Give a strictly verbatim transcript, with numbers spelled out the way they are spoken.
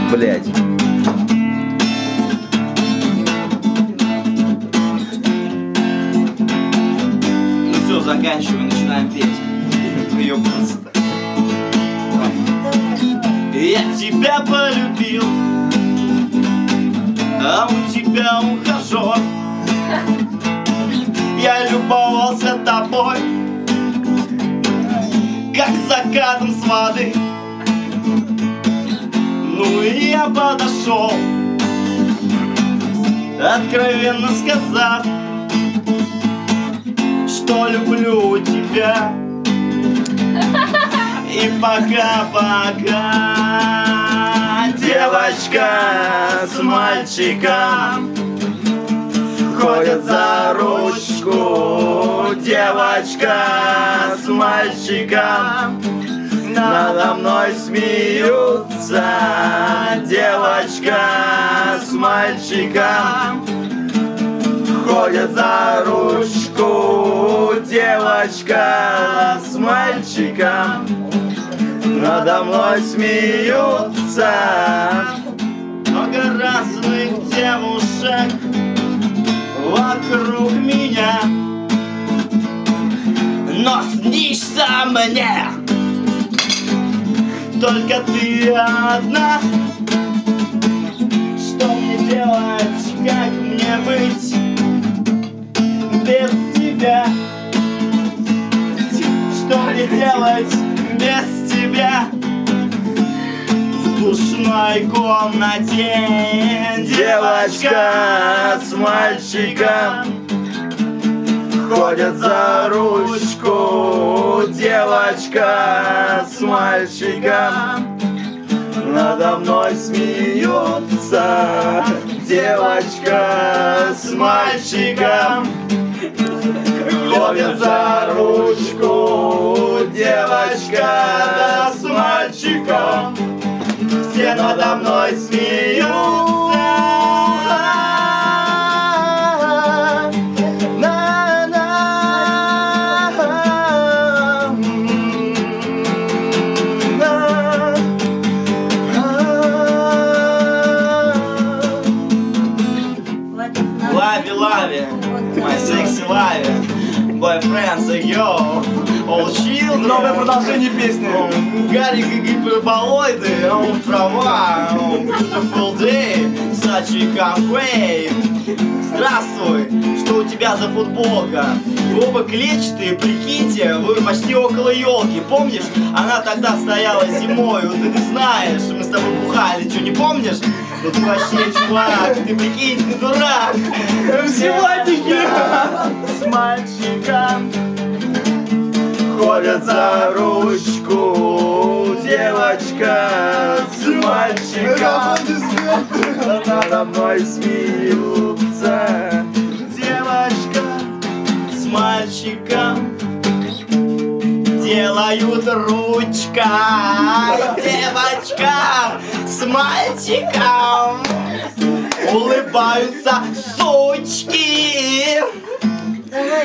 Блять. Ну все, заканчиваем, начинаем петь. Ёбнуться-то. Я тебя полюбил, а у тебя ухажер. Я любовался тобой, как закатом с воды. Ну и я подошел, откровенно сказав, что люблю тебя. И пока-пока, девочка с мальчиком ходят за ручку. Девочка с мальчиком надо мной смеются. Девочка с мальчиком ходят за ручку. Девочка с мальчиком надо мной смеются. Много разных девушек вокруг меня, но снишься мне только ты одна. Что мне делать, как мне быть без тебя? Что мне делать без тебя в душной комнате? Девочка с мальчиком ходят за ручку. Девочка с мальчиком надо мной смеются. Девочка с мальчиком ходят за ручку. Девочка с мальчиком все надо мной смеются. Лави, лави, my sexy лави, boyfriend, say yo, all chill. Новое продолжение песни. Гарик и гиперболоиды, он права, beautiful day, such a campaign. Здравствуй, что у тебя за футболка? Вы оба клетчатые, прикиньте, вы почти около елки. Помнишь, она тогда стояла зимой, вот ты знаешь, мы с тобой бухали, что, не помнишь? Ну ты вообще чувак, ты прикинь, ты дурак. Сегодня с мальчиком ходят за ручку. Девочка с мальчиком надо мной смеются. Девочка с мальчиком делают ручка. Девочка с мальчиком улыбаются сучки.